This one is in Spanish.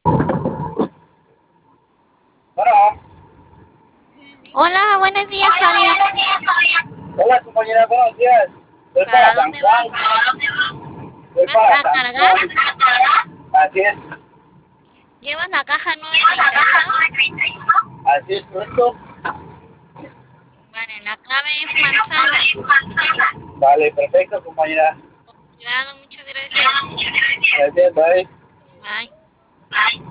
Bueno, Hola, buenos días, Javier. hola compañera, buenos días. Voy ¿Para para San dónde Juan. vas? Voy ¿Vas para a San cargar? Juan. Así es, ¿Llevas la caja 931? así es, correcto. Vale, la clave es manzana. Vale, perfecto compañera. Cuidado, muchas gracias. Gracias, bye. Bye.